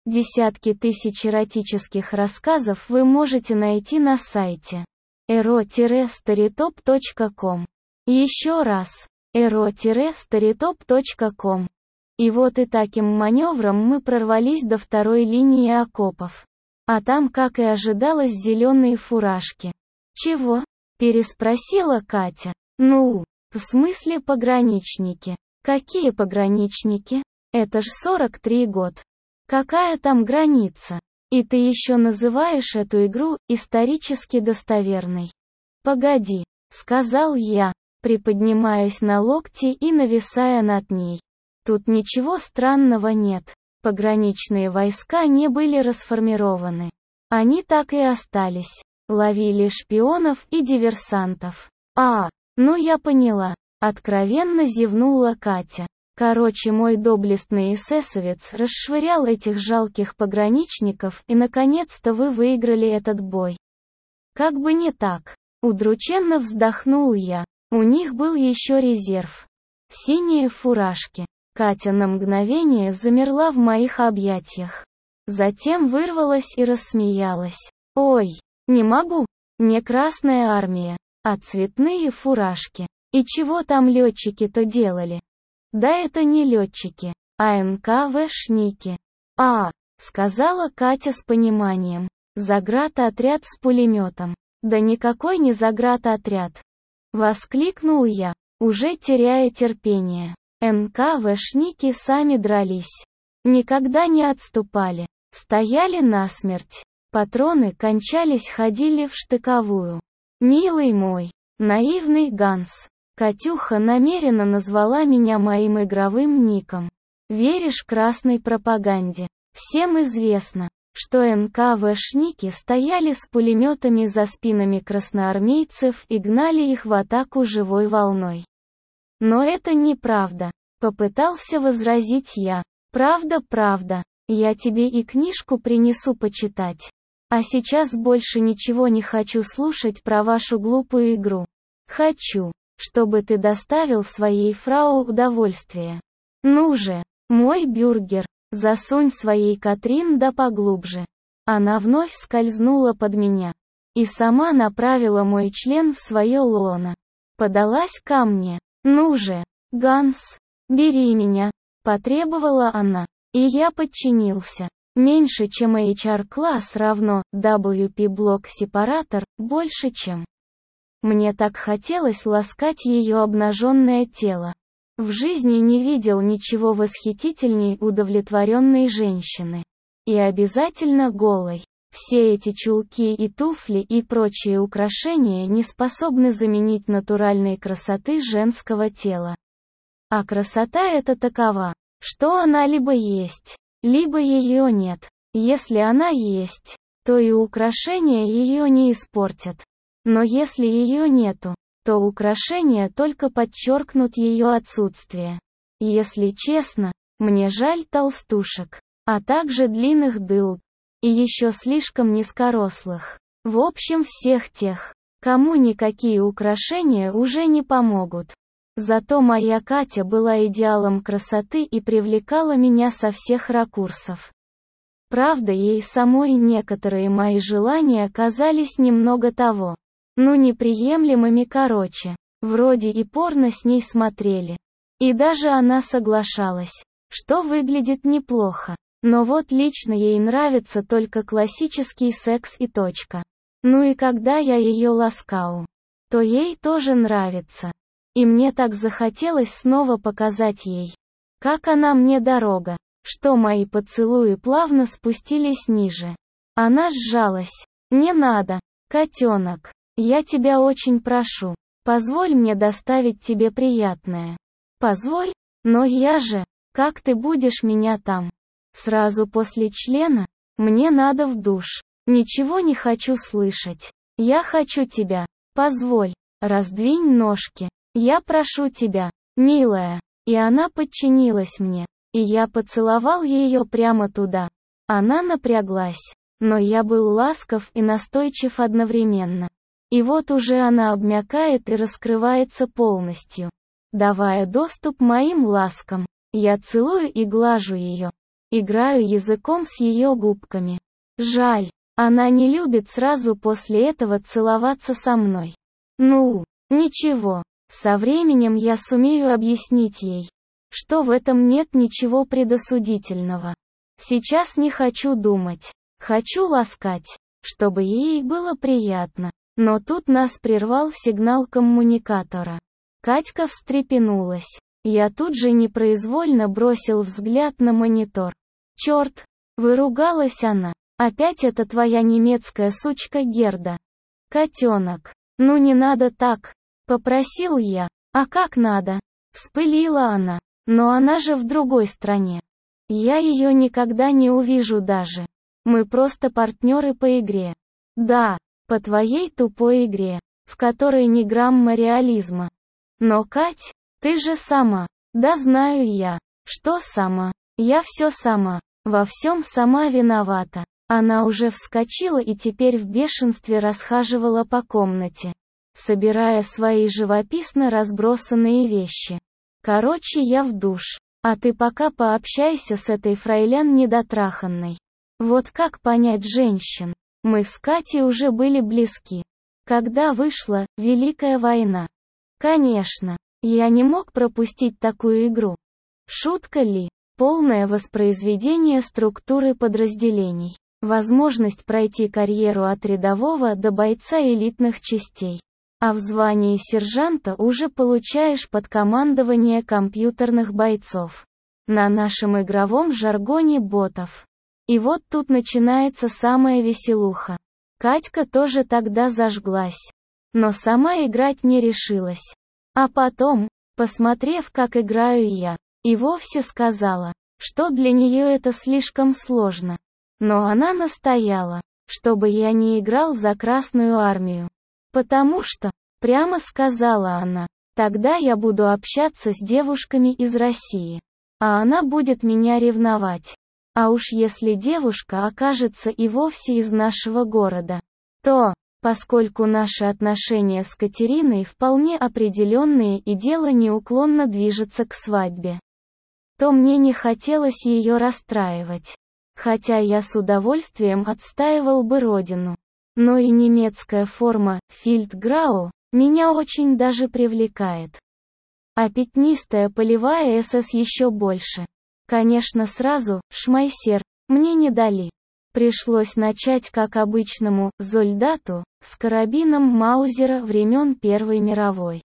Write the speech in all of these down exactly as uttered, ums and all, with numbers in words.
Десятки тысяч эротических рассказов вы можете найти на сайте эро старитоп точка ком. Еще раз, эро старитоп точка ком. И вот и таким маневром мы прорвались до второй линии окопов. А там, как и ожидалось, зеленые фуражки. «Чего?» – переспросила Катя. «Ну, в смысле пограничники». «Какие пограничники? Это ж сорок три год. Какая там граница? И ты еще называешь эту игру исторически достоверной?» «Погоди», — сказал я, приподнимаясь на локти и нависая над ней. «Тут ничего странного нет. Пограничные войска не были расформированы. Они так и остались. Ловили шпионов и диверсантов». «А, ну я поняла», — откровенно зевнула Катя. Короче, мой доблестный эсэсовец расшвырял этих жалких пограничников, и наконец-то вы выиграли этот бой. Как бы не так. Удрученно вздохнул я. У них был еще резерв. Синие фуражки. Катя на мгновение замерла в моих объятиях. Затем вырвалась и рассмеялась. «Ой, не могу. Не Красная армия, а цветные фуражки. И чего там летчики-то делали?» «Да это не летчики, а эн ка вэ шники». «А», — сказала Катя с пониманием. «Заградотряд с пулеметом». «Да никакой не заградотряд», — воскликнул я, уже теряя терпение. эн ка вэ шники сами дрались. Никогда не отступали. Стояли насмерть. Патроны кончались, ходили в штыковую. Милый мой, наивный Ганс. Катюха намеренно назвала меня моим игровым ником. Веришь красной пропаганде? Всем известно, что эн ка вэ шники стояли с пулеметами за спинами красноармейцев и гнали их в атаку живой волной. Но это неправда, попытался возразить я. Правда, правда, я тебе и книжку принесу почитать. А сейчас больше ничего не хочу слушать про вашу глупую игру. Хочу, чтобы ты доставил своей фрау удовольствие. Ну же, мой бюргер, засунь своей Катрин да поглубже». Она вновь скользнула под меня и сама направила мой член в свое лоно. Подалась ко мне. «Ну же, Ганс, бери меня», — потребовала она. И я подчинился. Меньше чем эйч ар-класс равно дабл ю пи-блок-сепаратор, больше чем. Мне так хотелось ласкать ее обнаженное тело. В жизни не видел ничего восхитительней удовлетворенной женщины. И обязательно голой. Все эти чулки и туфли и прочие украшения не способны заменить натуральной красоты женского тела. А красота эта такова, что она либо есть, либо ее нет. Если она есть, то и украшения ее не испортят. Но если ее нету, то украшения только подчеркнут ее отсутствие. Если честно, мне жаль толстушек, а также длинных дылд, и еще слишком низкорослых. В общем, всех тех, кому никакие украшения уже не помогут. Зато моя Катя была идеалом красоты и привлекала меня со всех ракурсов. Правда, ей самой некоторые мои желания казались немного того. Ну неприемлемыми, короче. Вроде и порно с ней смотрели. И даже она соглашалась, что выглядит неплохо. Но вот лично ей нравится только классический секс и точка. Ну и когда я ее ласкаю, то ей тоже нравится. И мне так захотелось снова показать ей, как она мне дорога, что мои поцелуи плавно спустились ниже. Она сжалась. «Не надо, котенок. Я тебя очень прошу, позволь мне доставить тебе приятное». «Позволь? Но я же, как ты будешь меня там? Сразу после члена? Мне надо в душ. Ничего не хочу слышать. Я хочу тебя. Позволь, раздвинь ножки. Я прошу тебя, милая». И она подчинилась мне, и я поцеловал ее прямо туда. Она напряглась, но я был ласков и настойчив одновременно. И вот уже она обмякает и раскрывается полностью, давая доступ моим ласкам. Я целую и глажу ее. Играю языком с ее губками. Жаль, она не любит сразу после этого целоваться со мной. Ну, ничего, со временем я сумею объяснить ей, что в этом нет ничего предосудительного. Сейчас не хочу думать, хочу ласкать, чтобы ей было приятно. Но тут нас прервал сигнал коммуникатора. Катька встрепенулась. Я тут же непроизвольно бросил взгляд на монитор. «Черт!» — выругалась она. «Опять это твоя немецкая сучка Герда. Котенок, ну не надо так!» — попросил я. «А как надо?» — вспылила она. «Но она же в другой стране. Я ее никогда не увижу даже. Мы просто партнеры по игре». «Да, по твоей тупой игре, в которой ни грамма реализма. Но, Кать, ты же сама». «Да знаю я, что сама. Я все сама. Во всем сама виновата». Она уже вскочила и теперь в бешенстве расхаживала по комнате, собирая свои живописно разбросанные вещи. «Короче, я в душ. А ты пока пообщайся с этой фрайлян недотраханной». Вот как понять женщин? Мы с Катей уже были близки. Когда вышла Великая война. Конечно, я не мог пропустить такую игру. Шутка ли? Полное воспроизведение структуры подразделений. Возможность пройти карьеру от рядового до бойца элитных частей. А в звании сержанта уже получаешь подкомандование компьютерных бойцов. На нашем игровом жаргоне ботов. И вот тут начинается самая веселуха. Катька тоже тогда зажглась. Но сама играть не решилась. А потом, посмотрев, как играю я, и вовсе сказала, что для нее это слишком сложно. Но она настояла, чтобы я не играл за Красную армию. Потому что, прямо сказала она, тогда я буду общаться с девушками из России. А она будет меня ревновать. А уж если девушка окажется и вовсе из нашего города, то, поскольку наши отношения с Катериной вполне определенные и дело неуклонно движется к свадьбе, то мне не хотелось ее расстраивать. Хотя я с удовольствием отстаивал бы родину. Но и немецкая форма «Фельдграу» меня очень даже привлекает. А пятнистая полевая СС еще больше. Конечно, сразу «Шмайсер» мне не дали. Пришлось начать как обычному «Зольдату» с карабином Маузера времен Первой мировой.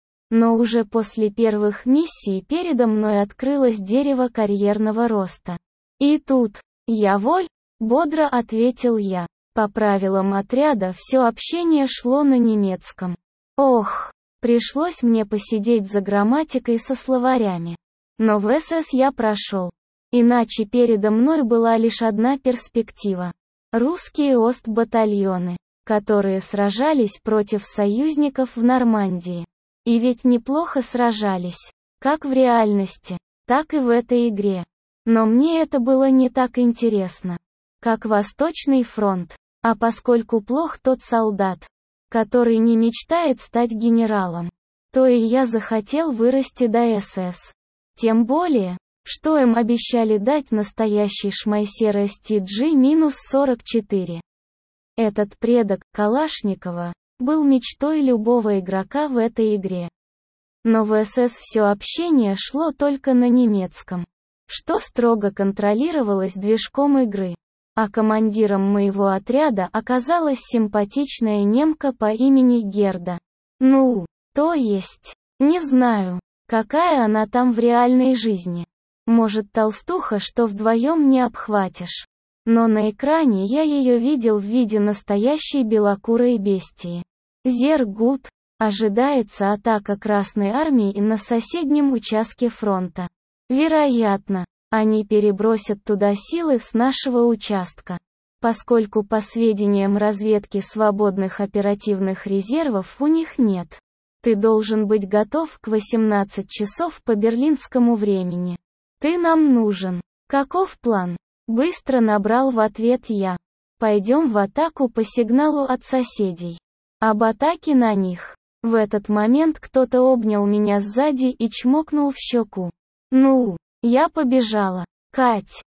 Но уже после первых миссий передо мной открылось дерево карьерного роста. И тут, «Я воль», — бодро ответил я. По правилам отряда все общение шло на немецком. Ох, пришлось мне посидеть за грамматикой со словарями. Но в СС я прошел. Иначе передо мной была лишь одна перспектива. Русские остбатальоны, которые сражались против союзников в Нормандии. И ведь неплохо сражались, как в реальности, так и в этой игре. Но мне это было не так интересно, как Восточный фронт. А поскольку плох тот солдат, который не мечтает стать генералом, то и я захотел вырасти до СС. Тем более, что им обещали дать настоящий шмайсер эс ти джи сорок четыре. Этот предок Калашникова был мечтой любого игрока в этой игре. Но в СС все общение шло только на немецком, что строго контролировалось движком игры. А командиром моего отряда оказалась симпатичная немка по имени Герда. Ну, то есть, не знаю, какая она там в реальной жизни. Может, толстуха, что вдвоем не обхватишь. Но на экране я ее видел в виде настоящей белокурой бестии. Зергут. Ожидается атака Красной армии на соседнем участке фронта. Вероятно, они перебросят туда силы с нашего участка. Поскольку по сведениям разведки свободных оперативных резервов у них нет. Ты должен быть готов к восемнадцати часов по берлинскому времени. Ты нам нужен. Каков план? Быстро набрал в ответ я. Пойдем в атаку по сигналу от соседей. Об атаке на них. В этот момент кто-то обнял меня сзади и чмокнул в щеку. Ну, я побежала. Кать,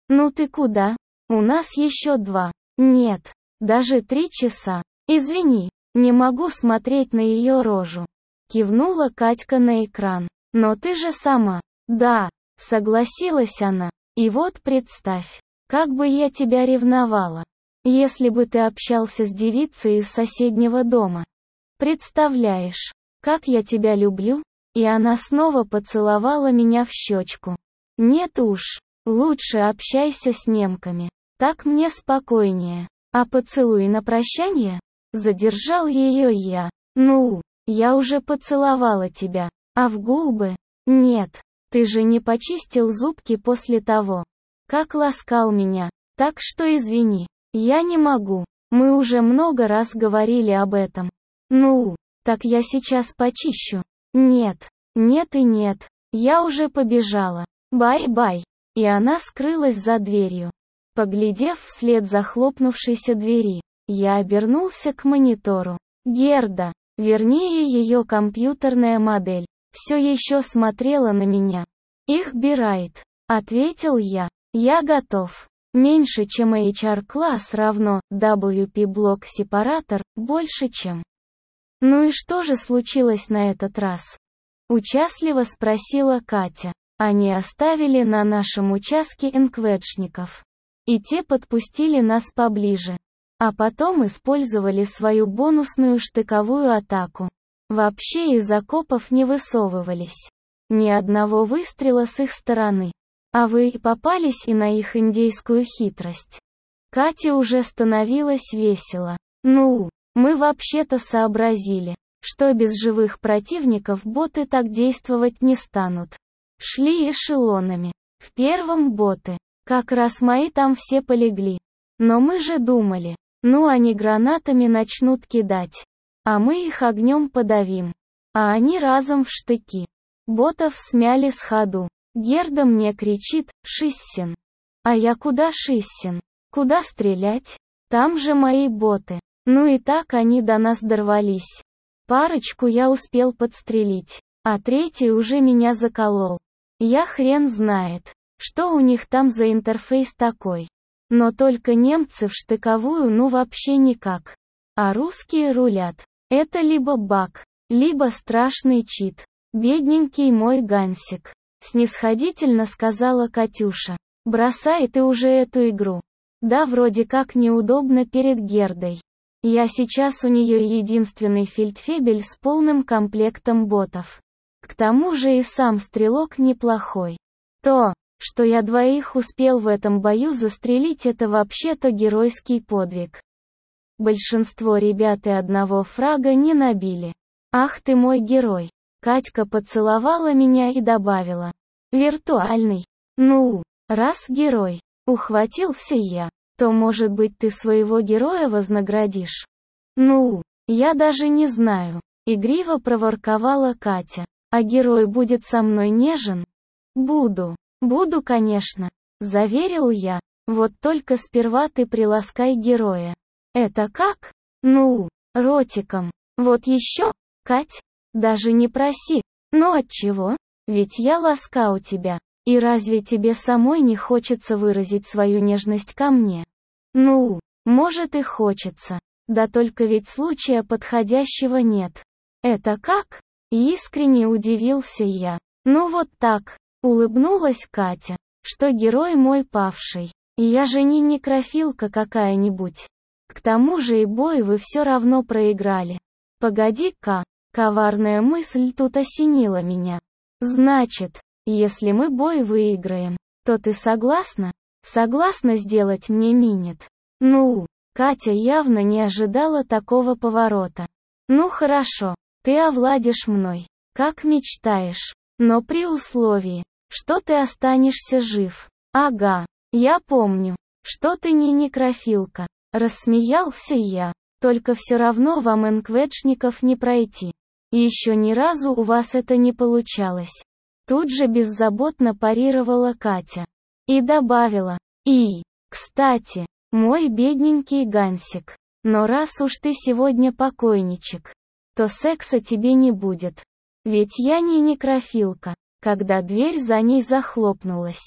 Ну ты куда? У нас еще два. Нет, даже три часа. Извини, не могу смотреть на ее рожу. Кивнула Катька на экран. Но ты же сама. Да, согласилась она. И вот представь, как бы я тебя ревновала, если бы ты общался с девицей из соседнего дома. Представляешь, как я тебя люблю? И она снова поцеловала меня в щечку. Нет уж, лучше общайся с немками. Так мне спокойнее. А поцелуй на прощание? Задержал ее я. Ну, я уже поцеловала тебя. А в губы? Нет, ты же не почистил зубки после того, как ласкал меня. Так что извини, я не могу. Мы уже много раз говорили об этом. Ну, так я сейчас почищу. Нет, нет и нет, я уже побежала. Бай-бай. И она скрылась за дверью. Поглядев вслед захлопнувшейся двери, я обернулся к монитору. Герда, вернее ее компьютерная модель, все еще смотрела на меня. «Их бирайт», — ответил я. «Я готов. Меньше, чем эйч ар-класс равно дабл ю пи-блок сепаратор, больше, чем...» «Ну и что же случилось на этот раз?» Участливо спросила Катя. Они оставили на нашем участке энквэджников. И те подпустили нас поближе. А потом использовали свою бонусную штыковую атаку. Вообще из окопов не высовывались. Ни одного выстрела с их стороны. А вы и попались и на их индейскую хитрость. Кате уже становилось весело. Ну, мы вообще-то сообразили, что без живых противников боты так действовать не станут. Шли эшелонами. В первом боты. Как раз мои там все полегли. Но мы же думали, ну они гранатами начнут кидать. А мы их огнем подавим. А они разом в штыки. Ботов смяли с ходу. Герда мне кричит: «Шиссин». А я: куда Шиссин? Куда стрелять? Там же мои боты. Ну и так они до нас дорвались. Парочку я успел подстрелить, а третий уже меня заколол. Я хрен знает, что у них там за интерфейс такой. Но только немцы в штыковую ну вообще никак. А русские рулят. Это либо баг, либо страшный чит. Бедненький мой Гансик. Снисходительно сказала Катюша. Бросай ты уже эту игру. Да вроде как неудобно перед Гердой. Я сейчас у нее единственный фельдфебель с полным комплектом ботов. К тому же и сам стрелок неплохой. То, что я двоих успел в этом бою застрелить, это вообще-то геройский подвиг. Большинство ребят и одного фрага не набили. Ах ты мой герой. Катька поцеловала меня и добавила. Виртуальный. Ну, раз герой, ухватился я, то может быть ты своего героя вознаградишь? Ну, я даже не знаю. Игриво проворковала Катя. А герой будет со мной нежен? Буду. Буду, конечно. Заверил я. Вот только сперва ты приласкай героя. Это как? Ну, ротиком. Вот еще, Кать? Даже не проси. Ну отчего? Ведь я ласка у тебя. И разве тебе самой не хочется выразить свою нежность ко мне? Ну, может и хочется. Да только ведь случая подходящего нет. Это как? Искренне удивился я. Ну вот так. Улыбнулась Катя. Что герой мой павший. Я же не некрофилка какая-нибудь. К тому же и бой вы все равно проиграли. Погоди-ка. Коварная мысль тут осенила меня. Значит, если мы бой выиграем, то ты согласна? Согласна сделать мне минет? Ну, Катя явно не ожидала такого поворота. Ну хорошо, ты овладишь мной, как мечтаешь, но при условии, что ты останешься жив. Ага, я помню, что ты не некрофилка. Рассмеялся я. Только все равно вам энквэджников не пройти. И еще ни разу у вас это не получалось. Тут же беззаботно парировала Катя. И добавила. И, кстати, мой бедненький Гансик. Но раз уж ты сегодня покойничек, то секса тебе не будет. Ведь я не некрофилка. Когда дверь за ней захлопнулась,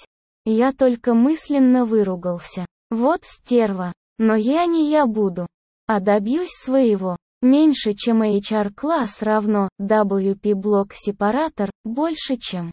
Я только мысленно выругался. Вот стерва. Но я не я буду. А добьюсь своего. Меньше чем эйч ар-класс равно дабл ю пи-блок-сепаратор, больше чем.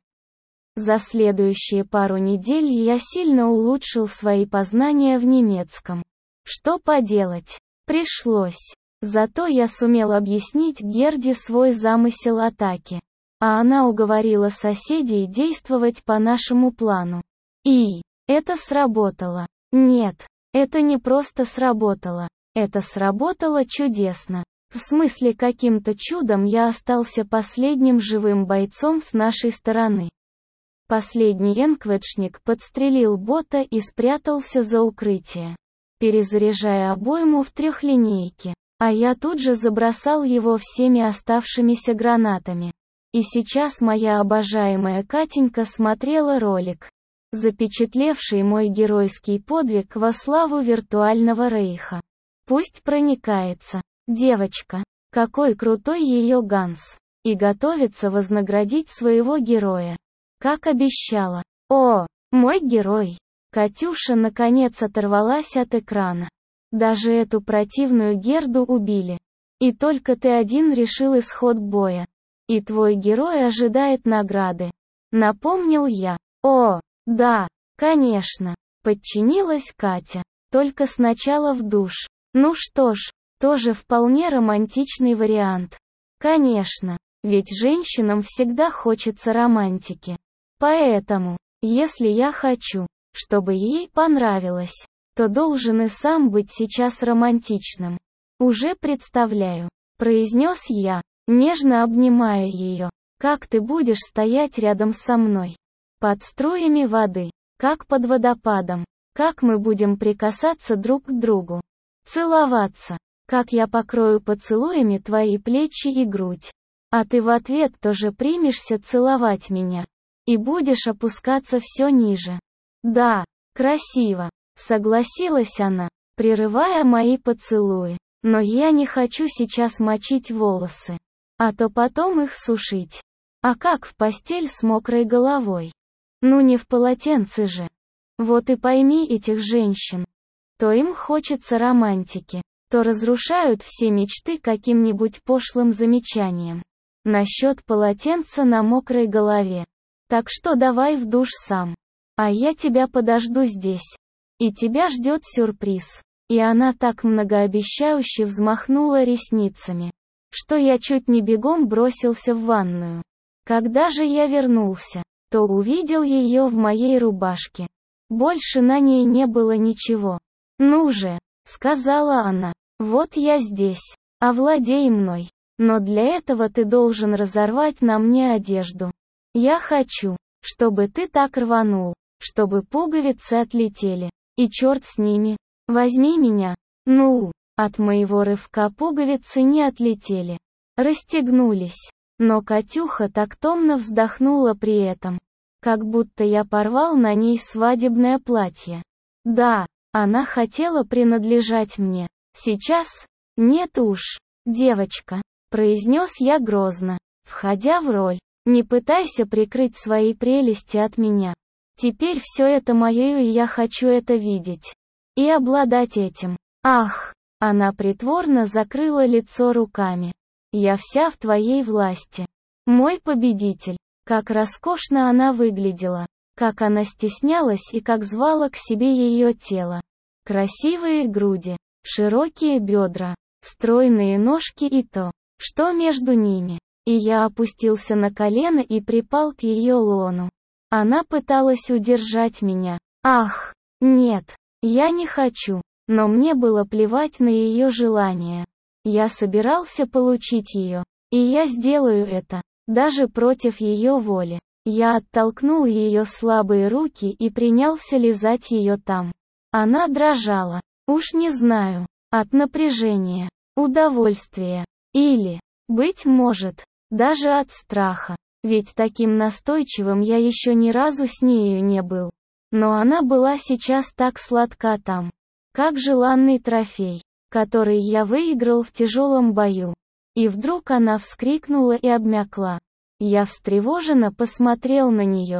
За следующие пару недель я сильно улучшил свои познания в немецком. Что поделать? Пришлось. Зато я сумел объяснить Герде свой замысел атаки. А она уговорила соседей действовать по нашему плану. И это сработало. Нет, это не просто сработало. Это сработало чудесно. В смысле, каким-то чудом я остался последним живым бойцом с нашей стороны. Последний энкведшник подстрелил бота и спрятался за укрытие, перезаряжая обойму в трехлинейке. А я тут же забросал его всеми оставшимися гранатами. И сейчас моя обожаемая Катенька смотрела ролик, запечатлевший мой геройский подвиг во славу виртуального рейха. Пусть проникается. Девочка, какой крутой ее Ганс. И готовится вознаградить своего героя. Как обещала. О, мой герой. Катюша наконец оторвалась от экрана. Даже эту противную Герду убили. И только ты один решил исход боя. И твой герой ожидает награды. Напомнил я. О, да, конечно. Подчинилась Катя. Только сначала в душ. Ну что ж, тоже вполне романтичный вариант. Конечно, ведь женщинам всегда хочется романтики. Поэтому, если я хочу, чтобы ей понравилось, то должен и сам быть сейчас романтичным. Уже представляю, произнес я, нежно обнимая ее, как ты будешь стоять рядом со мной. Под струями воды, как под водопадом, как мы будем прикасаться друг к другу. Целоваться, как я покрою поцелуями твои плечи и грудь. А ты в ответ тоже примешься целовать меня. И будешь опускаться все ниже. Да, красиво, согласилась она, прерывая мои поцелуи. Но я не хочу сейчас мочить волосы. А то потом их сушить. А как в постель с мокрой головой? Ну не в полотенце же. Вот и пойми этих женщин. То им хочется романтики, то разрушают все мечты каким-нибудь пошлым замечанием. Насчет полотенца на мокрой голове. Так что давай в душ сам. А я тебя подожду здесь. И тебя ждет сюрприз. И она так многообещающе взмахнула ресницами, что я чуть не бегом бросился в ванную. Когда же я вернулся, то увидел ее в моей рубашке. Больше на ней не было ничего. «Ну же», — сказала она, — «вот я здесь, овладей мной. Но для этого ты должен разорвать на мне одежду. Я хочу, чтобы ты так рванул, чтобы пуговицы отлетели. И черт с ними. Возьми меня». Ну, от моего рывка пуговицы не отлетели. Расстегнулись. Но Катюха так томно вздохнула при этом, как будто я порвал на ней свадебное платье. Да, она хотела принадлежать мне. Сейчас? Нет уж, девочка, произнес я грозно, входя в роль. Не пытайся прикрыть свои прелести от меня. Теперь все это мое, и я хочу это видеть. И обладать этим. Ах, она притворно закрыла лицо руками. Я вся в твоей власти. Мой победитель. Как роскошно она выглядела. Как она стеснялась и как звала к себе ее тело. Красивые груди, широкие бедра, стройные ножки и то, что между ними. И я опустился на колено и припал к ее лону. Она пыталась удержать меня. Ах, нет, я не хочу. Но мне было плевать на ее желание. Я собирался получить ее. И я сделаю это, даже против ее воли. Я оттолкнул ее слабые руки и принялся лизать ее там. Она дрожала. Уж не знаю. От напряжения, удовольствия. Или, быть может, даже от страха. Ведь таким настойчивым я еще ни разу с нею не был. Но она была сейчас так сладка там. Как желанный трофей, который я выиграл в тяжелом бою. И вдруг она вскрикнула и обмякла. Я встревоженно посмотрел на нее.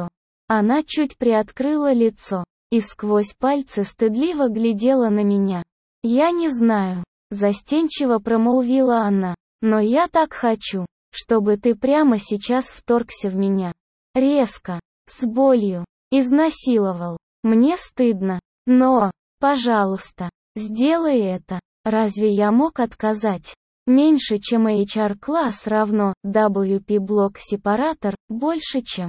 Она чуть приоткрыла лицо, и сквозь пальцы стыдливо глядела на меня. «Я не знаю», — застенчиво промолвила она, «но я так хочу, чтобы ты прямо сейчас вторгся в меня. Резко, с болью, изнасиловал. Мне стыдно, но, пожалуйста, сделай это». Разве я мог отказать? Меньше, чем эйч ар-класс равно дабл ю пи-блок-сепаратор, больше, чем.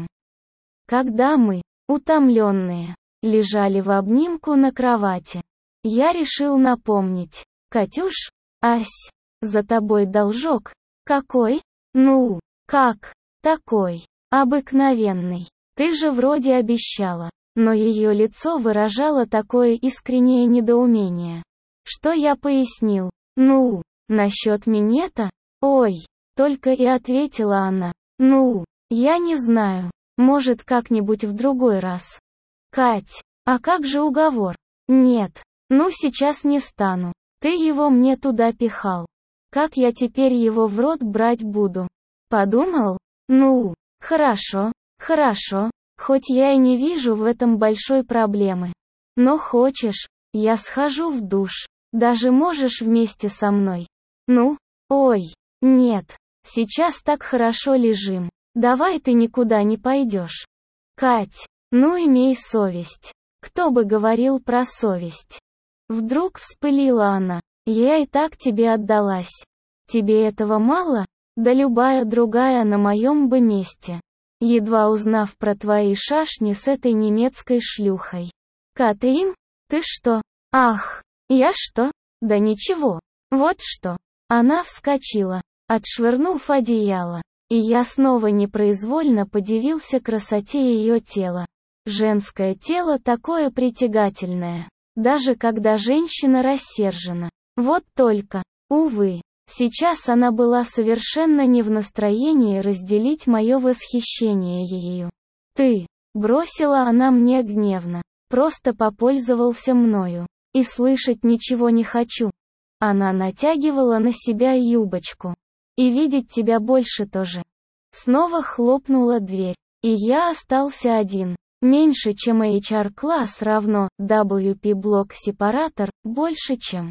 Когда мы, утомленные, лежали в обнимку на кровати, я решил напомнить. «Катюш, ась, за тобой должок». «Какой?» «Ну, как? Такой. Обыкновенный. Ты же вроде обещала». Но ее лицо выражало такое искреннее недоумение, что я пояснил. «Ну, насчет минета? Ой», только и ответила она. «Ну, я не знаю. Может, как-нибудь в другой раз». «Кать, а как же уговор?» «Нет. Ну сейчас не стану. Ты его мне туда пихал. Как я теперь его в рот брать буду?» «Подумал? Ну, хорошо, хорошо. Хоть я и не вижу в этом большой проблемы. Но хочешь, я схожу в душ. Даже можешь вместе со мной?» «Ну? Ой, нет. Сейчас так хорошо лежим. Давай ты никуда не пойдешь». «Кать, ну имей совесть». Кто бы говорил про совесть? Вдруг вспылила она. «Я и так тебе отдалась. Тебе этого мало? Да любая другая на моем бы месте. Едва узнав про твои шашни с этой немецкой шлюхой». «Катрин? Ты что? Ах, я что? Да ничего. Вот что». Она вскочила, отшвырнув одеяло, и я снова непроизвольно подивился красоте ее тела. Женское тело такое притягательное, даже когда женщина рассержена. Вот только, увы, сейчас она была совершенно не в настроении разделить мое восхищение ею. «Ты», — бросила она мне гневно, — «просто попользовался мною. И слышать ничего не хочу». Она натягивала на себя юбочку. «И видеть тебя больше тоже». Снова хлопнула дверь, и я остался один. Меньше, чем эйч ар-класс равно дабл ю пи-блок-сепаратор, больше, чем.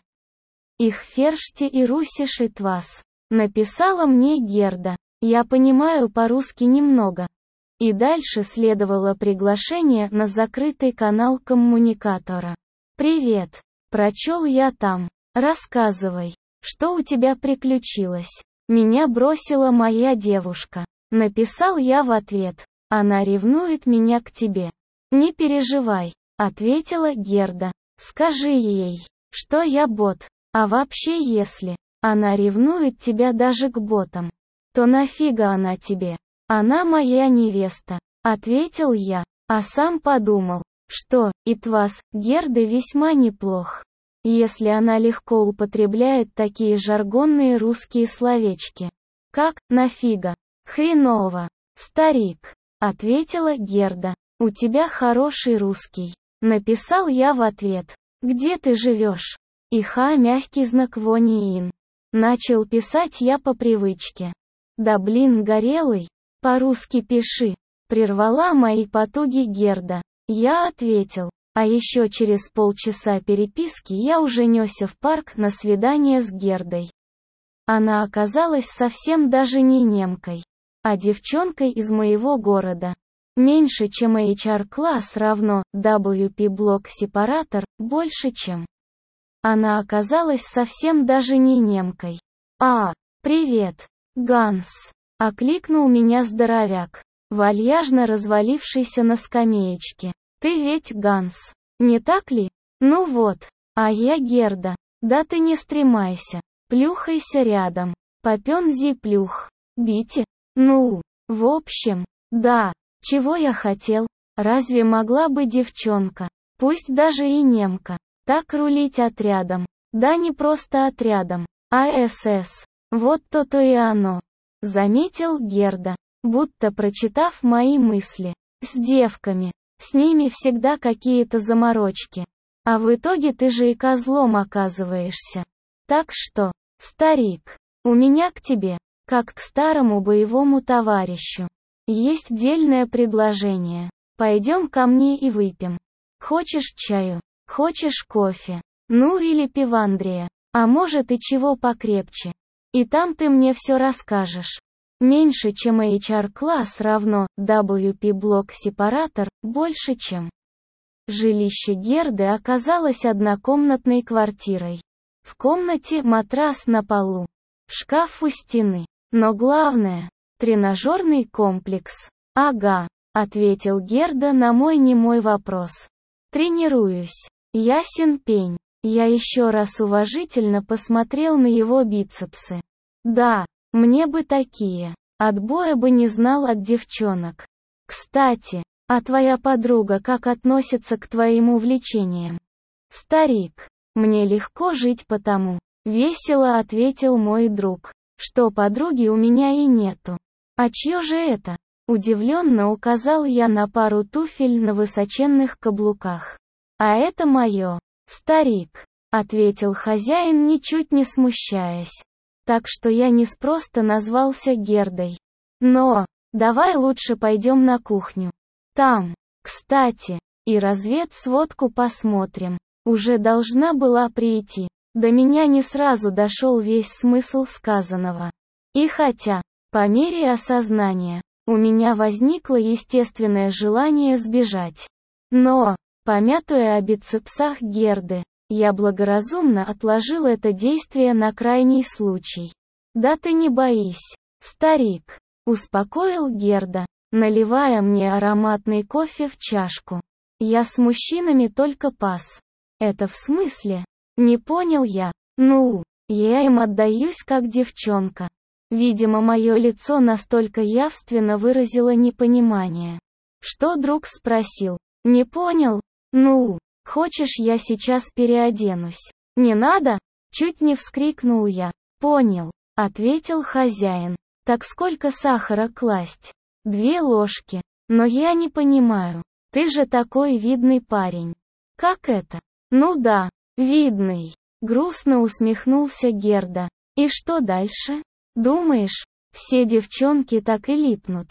Их Ферште и Руси Шитвас. Написала мне Герда. Я понимаю по-русски немного. И дальше следовало приглашение на закрытый канал коммуникатора. «Привет. Прочел я там. Рассказывай, что у тебя приключилось. Меня бросила моя девушка». Написал я в ответ. «Она ревнует меня к тебе». «Не переживай», — ответила Герда. «Скажи ей, что я бот. А вообще, если она ревнует тебя даже к ботам, то нафига она тебе? Она моя невеста», — ответил я, а сам подумал, что Итвас Герды весьма неплох, если она легко употребляет такие жаргонные русские словечки, как «нафига», «хреново», «старик», — ответила Герда. «У тебя хороший русский». Написал я в ответ. «Где ты живешь?» И ха мягкий знак вони ин. Начал писать я по привычке. «Да блин горелый, по-русски пиши», — прервала мои потуги Герда. Я ответил. А еще через полчаса переписки я уже несся в парк на свидание с Гердой. Она оказалась совсем даже не немкой, а девчонкой из моего города. Меньше, чем эйч ар-класс равно дабл ю пи-блок-сепаратор, больше, чем. Она оказалась совсем даже не немкой. «А, привет, Ганс!» — окликнул меня здоровяк, вальяжно развалившийся на скамеечке. «Ты ведь Ганс, не так ли? Ну вот, а я Герда. Да ты не стремайся, плюхайся рядом. Попензи плюх. Бите? Ну, в общем, да, чего я хотел? Разве могла бы девчонка, пусть даже и немка, так рулить отрядом? Да не просто отрядом, а эс эс. Вот то-то и оно», — заметил Герда, будто прочитав мои мысли. «С девками. С ними всегда какие-то заморочки. А в итоге ты же и козлом оказываешься. Так что, старик, у меня к тебе, как к старому боевому товарищу, есть дельное предложение. Пойдем ко мне и выпьем. Хочешь чаю? Хочешь кофе? Ну или пивандрия. А может и чего покрепче. И там ты мне все расскажешь. Меньше, чем эйч ар-класс равно дабл ю пи-блок-сепаратор, больше, чем. Жилище Герды оказалось однокомнатной квартирой. В комнате матрас на полу, шкаф у стены. Но главное — тренажерный комплекс. Ага, ответил Герда на мой немой вопрос. Тренируюсь. Ясен пень. Я еще раз уважительно посмотрел на его бицепсы. Да. Мне бы такие. Отбоя бы не знал от девчонок. Кстати, а твоя подруга как относится к твоим увлечениям? Старик, мне легко жить потому, весело ответил мой друг, что подруги у меня и нету. А чье же это? Удивленно указал я на пару туфель на высоченных каблуках. А это мое. Старик, ответил хозяин, ничуть не смущаясь. Так что я неспроста назвался Гердой. Но, давай лучше пойдем на кухню. Там, кстати, и разведсводку посмотрим. Уже должна была прийти. До меня не сразу дошел весь смысл сказанного. И хотя, по мере осознания, у меня возникло естественное желание сбежать. Но, помятуя о бицепсах Герды, я благоразумно отложил это действие на крайний случай. Да ты не боись, старик, успокоил Герда, наливая мне ароматный кофе в чашку. Я с мужчинами только пас. Это в смысле? Не понял я. Ну, я им отдаюсь как девчонка. Видимо, мое лицо настолько явственно выразило непонимание. Что друг спросил? Не понял? Ну, хочешь, я сейчас переоденусь? Не надо? Чуть не вскрикнул я. Понял, ответил хозяин. Так сколько сахара класть? Две ложки. Но я не понимаю. Ты же такой видный парень. Как это? Ну да, видный. Грустно усмехнулся Герда. И что дальше? Думаешь, все девчонки так и липнут?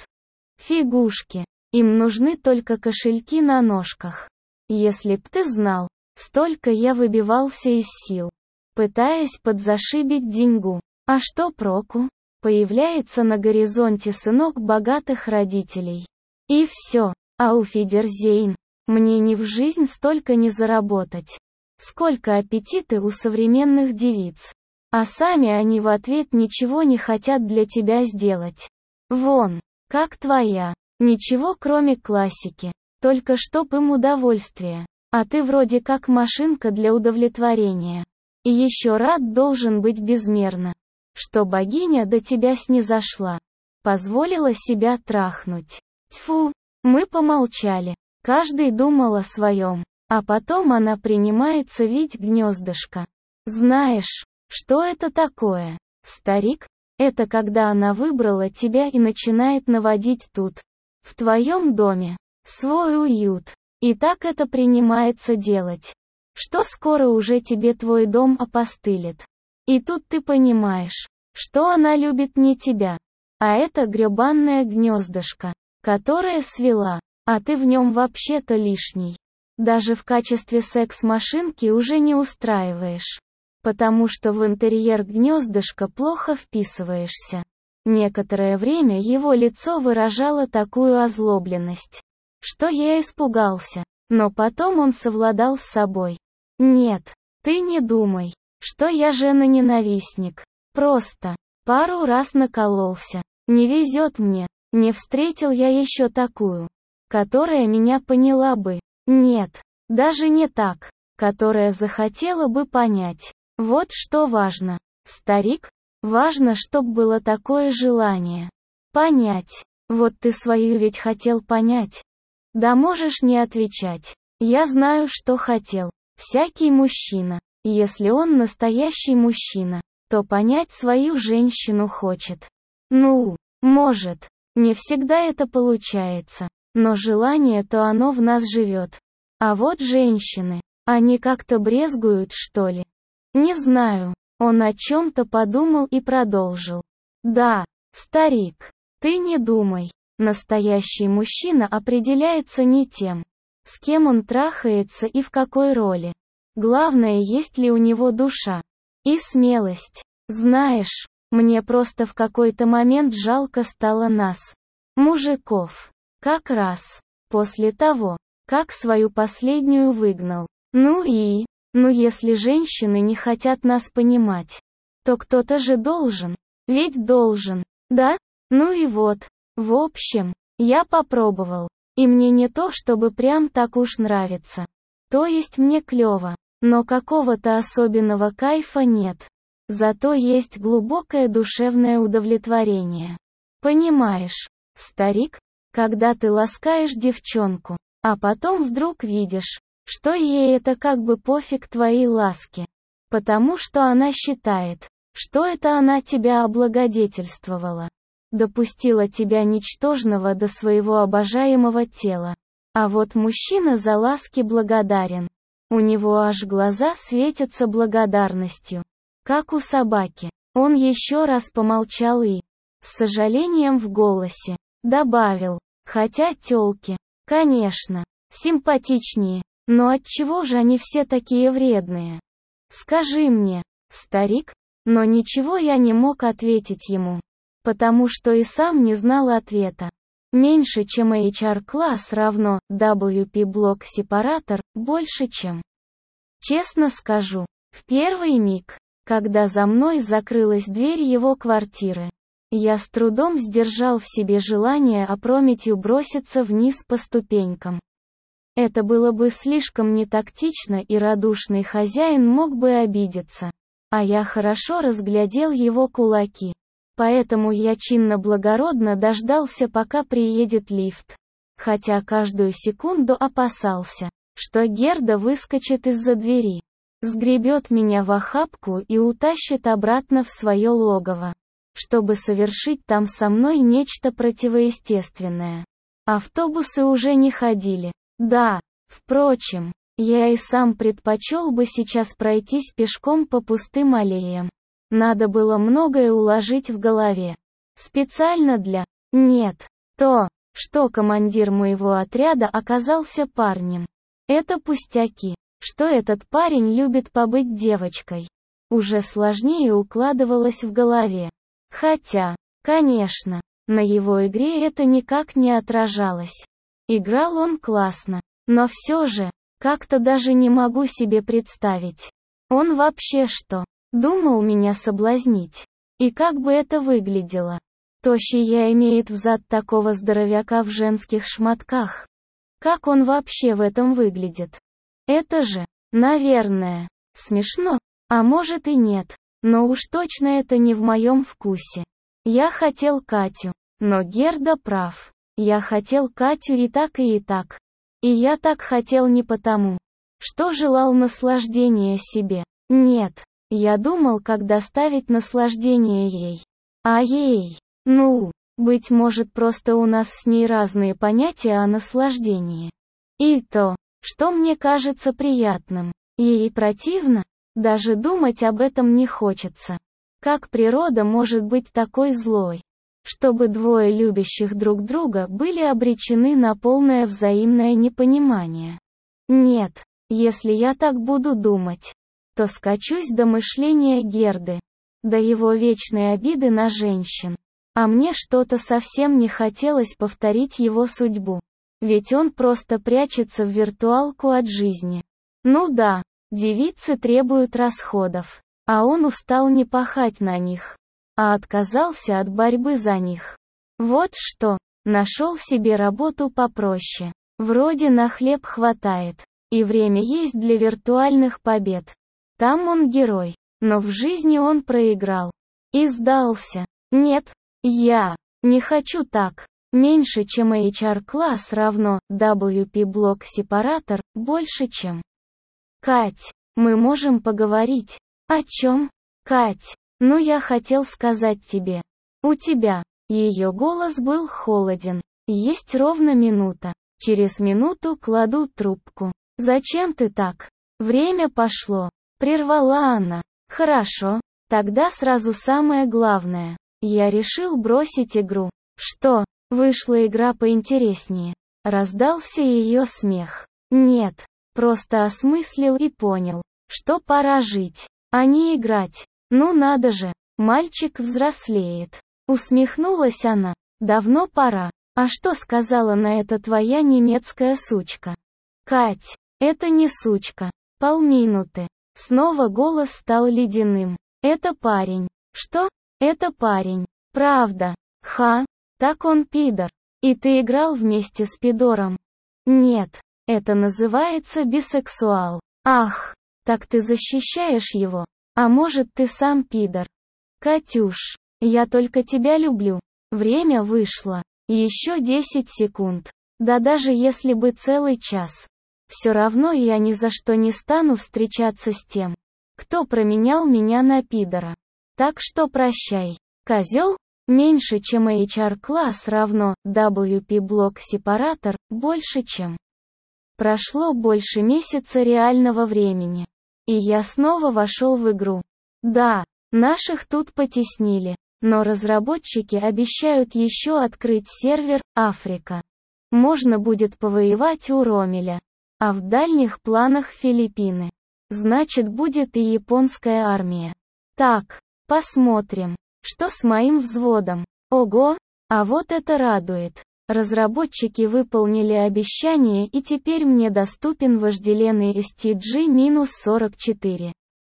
Фигушки. Им нужны только кошельки на ножках. Если б ты знал, столько я выбивался из сил, пытаясь подзашибить деньгу. А что проку? Появляется на горизонте сынок богатых родителей. И все, ауфидерзейн. Мне ни в жизнь столько не заработать. Сколько аппетиты у современных девиц. А сами они в ответ ничего не хотят для тебя сделать. Вон, как твоя. Ничего кроме классики. Только чтоб им удовольствие. А ты вроде как машинка для удовлетворения. И еще рад должен быть безмерно, что богиня до тебя снизошла. Позволила себя трахнуть. Тьфу, мы помолчали. Каждый думал о своем. А потом она принимается вить гнездышко. Знаешь, что это такое, старик? Это когда она выбрала тебя и начинает наводить тут, в твоем доме, свой уют. И так это принимается делать, что скоро уже тебе твой дом опостылит. И тут ты понимаешь, что она любит не тебя, а это гребанное гнездышко, которое свела, а ты в нем вообще-то лишний. Даже в качестве секс-машинки уже не устраиваешь, потому что в интерьер гнездышка плохо вписываешься. Некоторое время его лицо выражало такую озлобленность, что я испугался, но потом он совладал с собой. Нет, ты не думай, что я жена-ненавистник. Просто, пару раз накололся. Не везет мне, не встретил я еще такую, которая меня поняла бы. Нет, даже не так, которая захотела бы понять. Вот что важно, старик, важно, чтоб было такое желание. Понять. Вот ты свою ведь хотел понять. Да можешь не отвечать. Я знаю, что хотел. Всякий мужчина, если он настоящий мужчина, то понять свою женщину хочет. Ну, может, не всегда это получается, но желание-то оно в нас живет. А вот женщины, они как-то брезгуют, что ли? Не знаю. Он о чем-то подумал и продолжил. Да, старик, ты не думай, Настоящий мужчина определяется не тем, с кем он трахается и в какой роли. Главное, есть ли у него душа и смелость. Знаешь, мне просто в какой-то момент жалко стало нас, мужиков. Как раз после того, как свою последнюю выгнал. Ну и, ну если женщины не хотят нас понимать, то кто-то же должен, ведь должен, да? Ну и вот. В общем, я попробовал. И мне не то чтобы прям так уж нравится. То есть мне клёво, но какого-то особенного кайфа нет. Зато есть глубокое душевное удовлетворение. Понимаешь, старик, когда ты ласкаешь девчонку, а потом вдруг видишь, что ей это как бы пофиг твои ласки. Потому что она считает, что это она тебя облагодетельствовала. Допустила тебя ничтожного до своего обожаемого тела. А вот мужчина за ласки благодарен. У него аж глаза светятся благодарностью. Как у собаки. Он еще раз помолчал и, с сожалением в голосе, добавил, хотя тёлки, конечно, симпатичнее, но отчего же они все такие вредные? Скажи мне, старик, но ничего я не мог ответить ему. Потому что и сам не знал ответа. Меньше чем эйч ар-класс равно дабл ю пи-блок-сепаратор, больше чем. Честно скажу, в первый миг, когда за мной закрылась дверь его квартиры, я с трудом сдержал в себе желание опрометью броситься вниз по ступенькам. Это было бы слишком нетактично, и радушный хозяин мог бы обидеться. А я хорошо разглядел его кулаки. Поэтому я чинно-благородно дождался, пока приедет лифт. Хотя каждую секунду опасался, что Герда выскочит из-за двери, сгребет меня в охапку и утащит обратно в свое логово, чтобы совершить там со мной нечто противоестественное. Автобусы уже не ходили. Да, впрочем, я и сам предпочел бы сейчас пройтись пешком по пустым аллеям. Надо было многое уложить в голове. Специально для... Нет. То, что командир моего отряда оказался парнем. Это пустяки. Что этот парень любит побыть девочкой. Уже сложнее укладывалось в голове. Хотя, конечно, на его игре это никак не отражалось. Играл он классно. Но все же, как-то даже не могу себе представить. Он вообще что? Думал меня соблазнить. И как бы это выглядело? Тощий я имеет взад такого здоровяка в женских шмотках. Как он вообще в этом выглядит? Это же, наверное, смешно, а может и нет, но уж точно это не в моем вкусе. Я хотел Катю, но Герда прав. Я хотел Катю и так, и и так. И я так хотел не потому, что желал наслаждения себе. Нет. Я думал, как доставить наслаждение ей. А ей, ну, быть может, просто у нас с ней разные понятия о наслаждении. И то, что мне кажется приятным, ей противно, даже думать об этом не хочется. Как природа может быть такой злой? Чтобы двое любящих друг друга были обречены на полное взаимное непонимание. Нет, если я так буду думать, то скачусь до мышления Герды, до его вечной обиды на женщин. А мне что-то совсем не хотелось повторить его судьбу. Ведь он просто прячется в виртуалку от жизни. Ну да, девицы требуют расходов, а он устал не пахать на них, а отказался от борьбы за них. Вот что, нашел себе работу попроще. Вроде на хлеб хватает, и время есть для виртуальных побед. Там он герой, но в жизни он проиграл. И сдался. Нет, я не хочу так. Меньше чем эйч ар-класс равно дабл ю пи-блок-сепаратор, больше чем. Кать, мы можем поговорить. О чем? Кать, ну я хотел сказать тебе. У тебя. Ее голос был холоден. Есть ровно минута. Через минуту кладу трубку. Зачем ты так? Время пошло. Прервала она. Хорошо, тогда сразу самое главное. Я решил бросить игру. Что? Вышла игра поинтереснее. Раздался ее смех. Нет, просто осмыслил и понял, что пора жить, а не играть. Ну надо же, мальчик взрослеет. Усмехнулась она. Давно пора. А что сказала на это твоя немецкая сучка? Кать, это не сучка. Полминуты. Снова голос стал ледяным. Это парень. Что? Это парень. Правда. Ха. Так он пидор. И ты играл вместе с пидором? Нет. Это называется бисексуал. Ах. Так ты защищаешь его? А может ты сам пидор? Катюш. Я только тебя люблю. Время вышло. Еще десять секунд. Да даже если бы целый час. Все равно я ни за что не стану встречаться с тем, кто променял меня на пидора. Так что прощай. Козел? Меньше чем эйч ар-класс равно дабл ю пи-блок сепаратор, больше чем. Прошло больше месяца реального времени. И я снова вошел в игру. Да, наших тут потеснили. Но разработчики обещают еще открыть сервер «Африка». Можно будет повоевать у Ромеля. А в дальних планах Филиппины. Значит, будет и японская армия. Так, посмотрим, что с моим взводом. Ого, а вот это радует. Разработчики выполнили обещание, и теперь мне доступен вожделенный эс ти джи сорок четыре.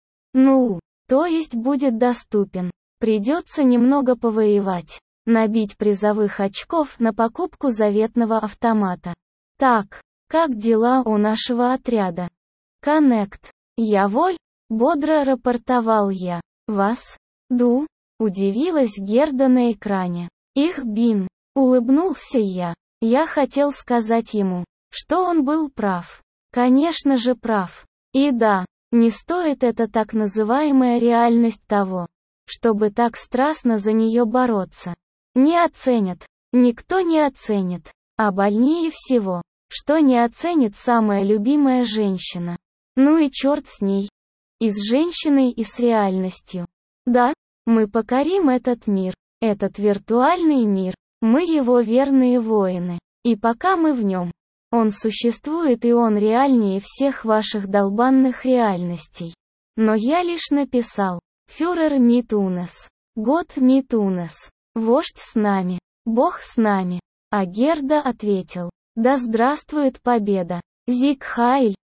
Ну, то есть будет доступен. Придется немного повоевать. Набить призовых очков на покупку заветного автомата. Так, как дела у нашего отряда? Коннект. Я воль? Бодро рапортовал я. Вас? Ду? Удивилась Герда на экране. Их бин. Улыбнулся я. Я хотел сказать ему, что он был прав. Конечно же прав. И да, не стоит это так называемая реальность того, чтобы так страстно за нее бороться. Не оценят. Никто не оценит. А больнее всего, что не оценит самая любимая женщина. Ну и черт с ней. И с женщиной, и с реальностью. Да, мы покорим этот мир, этот виртуальный мир. Мы его верные воины. И пока мы в нем, он существует, и он реальнее всех ваших долбанных реальностей. Но я лишь написал. Фюрер мит унес. Год мит унес. Вождь с нами. Бог с нами. А Герда ответил. Да здравствует победа. Зиг Хайль.